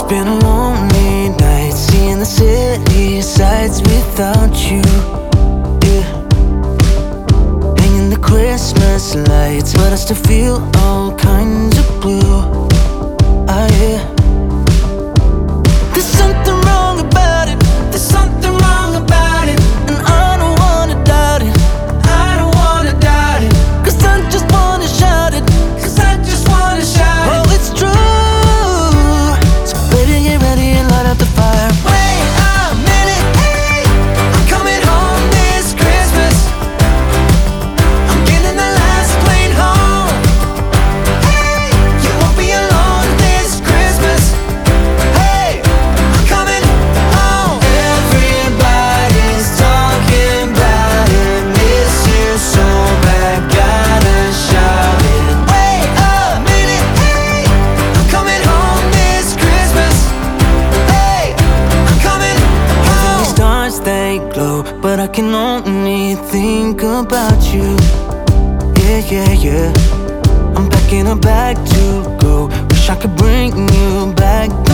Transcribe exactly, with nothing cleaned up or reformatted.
been a lonely night, seeing the city sights without you. Yeah, hanging the Christmas lights, but I still feel all kinds of blue. Ah, yeah. There's something wrong about it. There's something wrong about it, and I don't wanna doubt it. I don't wanna doubt it, 'cause I just wanna shout it. 'Cause I just wanna shout it. Oh, it's true. So baby, get ready and light up the fire. Wait a minute, hey, I'm coming home this Christmas. I'm getting the last plane home. Hey, you won't be alone this Christmas. Hey, I'm coming home. Everybody's talking about it. Miss you so bad, gotta shout it. Wait a minute, hey, I'm coming home this Christmas. Hey, I'm coming home. The stars, they glow, but I can only think about you. Yeah, yeah, yeah. I'm packing a bag to go. Wish I could bring you back.